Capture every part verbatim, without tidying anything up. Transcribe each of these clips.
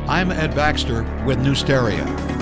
I'm Ed Baxter with Newsteria.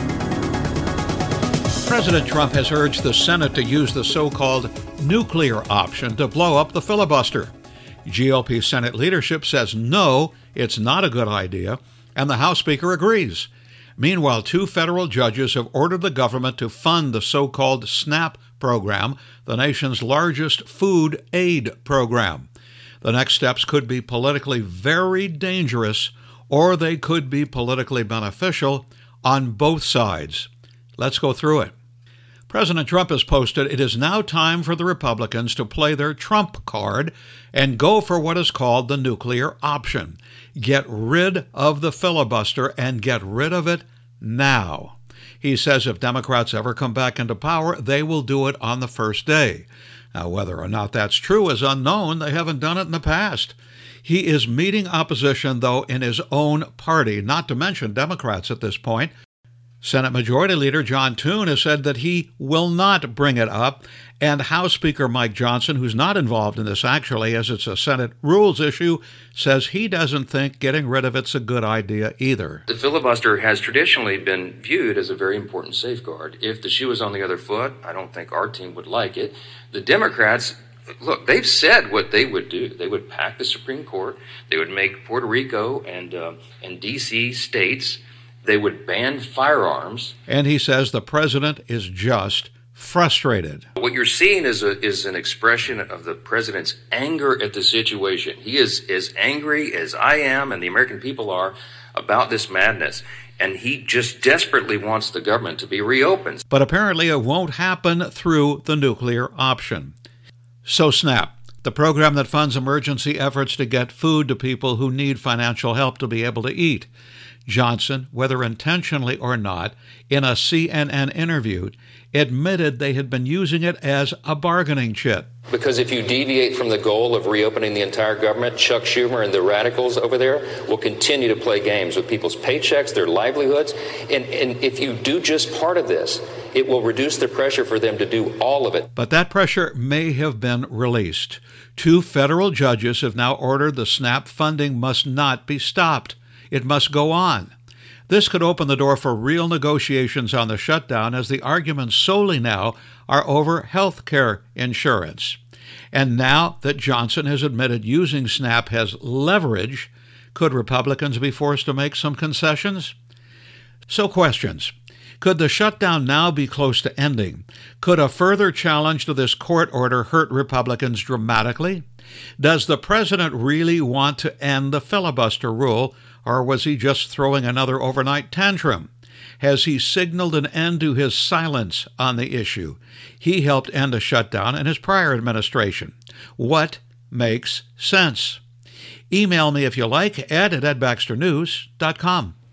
President Trump has urged the Senate to use the so-called nuclear option to blow up the filibuster. G O P Senate leadership says no, it's not a good idea, and the House Speaker agrees. Meanwhile, two federal judges have ordered the government to fund the so-called SNAP program, the nation's largest food aid program. The next steps could be politically very dangerous, or they could be politically beneficial on both sides. Let's go through it. President Trump has posted, it is now time for the Republicans to play their Trump card and go for what is called the nuclear option. Get rid of the filibuster and get rid of it now. He says if Democrats ever come back into power, they will do it on the first day. Now, whether or not that's true is unknown. They haven't done it in the past. He is meeting opposition, though, in his own party, not to mention Democrats at this point. Senate Majority Leader John Thune has said that he will not bring it up, and House Speaker Mike Johnson, who's not involved in this actually as it's a Senate rules issue, says he doesn't think getting rid of it's a good idea either. The filibuster has traditionally been viewed as a very important safeguard. If the shoe was on the other foot, I don't think our team would like it. The Democrats, look, they've said what they would do. They would pack the Supreme Court. They would make Puerto Rico and uh, and D C states. They would ban firearms. And he says the president is just frustrated. What you're seeing is a, is an expression of the president's anger at the situation. He is as angry as I am and the American people are about this madness. And he just desperately wants the government to be reopened. But apparently it won't happen through the nuclear option. So SNAP, the program that funds emergency efforts to get food to people who need financial help to be able to eat. Johnson, whether intentionally or not, in a C N N interview, admitted they had been using it as a bargaining chip. Because if you deviate from the goal of reopening the entire government, Chuck Schumer and the radicals over there will continue to play games with people's paychecks, their livelihoods. And, and if you do just part of this, it will reduce the pressure for them to do all of it. But that pressure may have been released. Two federal judges have now ordered the SNAP funding must not be stopped. It must go on. This could open the door for real negotiations on the shutdown, as the arguments solely now are over health care insurance. And now that Johnson has admitted using SNAP has leverage, could Republicans be forced to make some concessions? So questions. Could the shutdown now be close to ending? Could a further challenge to this court order hurt Republicans dramatically? Does the president really want to end the filibuster rule, or was he just throwing another overnight tantrum? Has he signaled an end to his silence on the issue? He helped end a shutdown in his prior administration. What makes sense? Email me if you like, ed at ed baxter news dot com.